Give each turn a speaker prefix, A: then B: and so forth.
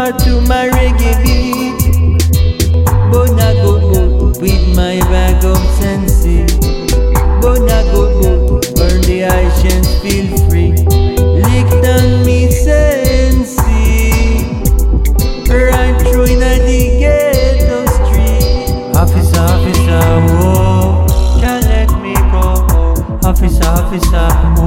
A: to my reggae beat. Bona go boat with my bag of sensi. Bona go boat, burn the Haitians, feel free. Lick down me sensi. Right through in the ghetto street. Officer, officer, whoa, can't let me go. Officer, officer,